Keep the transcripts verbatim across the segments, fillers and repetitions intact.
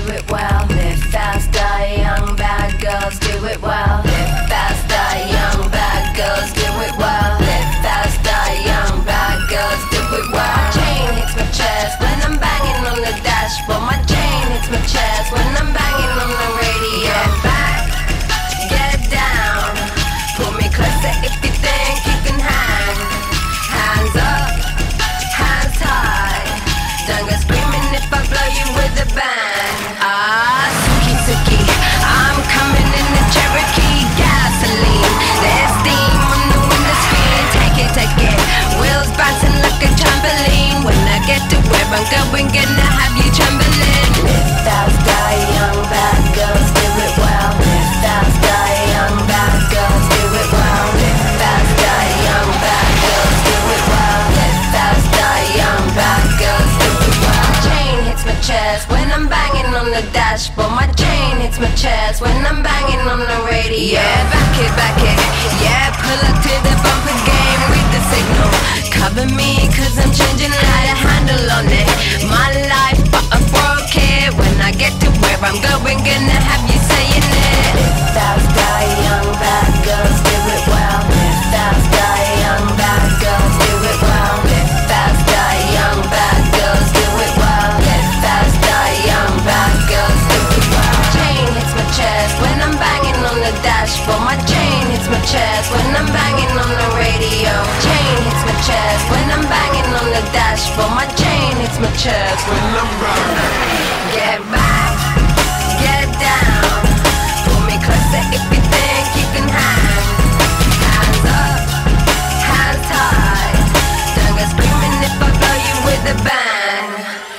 it well. Live fast, die young, bad girls do it well. Live fast, die young, bad girls do it well. Live fast, die young, bad girls do it well. My chain hits my chest when I'm banging on the dashboard. My chain hits my chest when I'm banging on the radio. Get back, get down, pull me closer if you think you can hang. Hands up, hands high, don't go screaming if I blow you with a bang. Ah, Suki Suki, I'm coming in the Cherokee. Gasoline, there's steam on the window screen. Take it, take it, wheels bouncing like a trampoline. When I get to where I'm going, gonna have you trembling. Live fast, die young, bad girls do it well. Live fast, die young, bad girls do it well. Live fast, die young, bad girls do it well. Live fast, die young, bad girls do it well. My chain hits my chest when I'm banging on the dashboard. My chain hits my chest when I'm banging on the radio. Yeah, back it, back it, yeah, pull up to the bumper game, read the signal. Cover me cause I'm changing, light a handle on it. My life but I broke it. When I get to where I'm going, gonna have you saying it. Live fast, die young, bad girls do it well. Live fast, die young, bad girls do it well. Live fast, die young, bad girls do it well. Live fast, die young, bad girls do it well. My chain hits my chest when I'm banging on the dashboard. My chain hits my chest when I'm banging on the radio. Chain hits my chest when I'm banging on the dashboard. My chain hits my chest when I'm running. Get back, get down, pull me closer if you think you can hang. Hands up, hands high, don't go screaming if I blow you with a bang.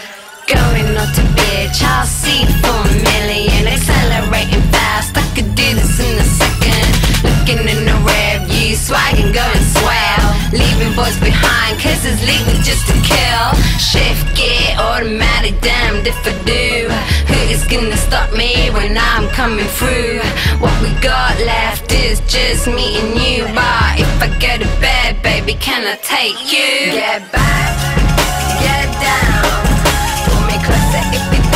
Going not to bitch, I'll see for a million. Accelerating fast, I could do this in a second. Looking in the rear view, swagging, going swell. Leaving boys behind, cause it's legal just to kill. Shift gear, automatic, damned if I do. Who is gonna stop me when I'm coming through? What we got left is just me and you. But if I go to bed, baby, can I take you? Get back, get down, pull me closer if you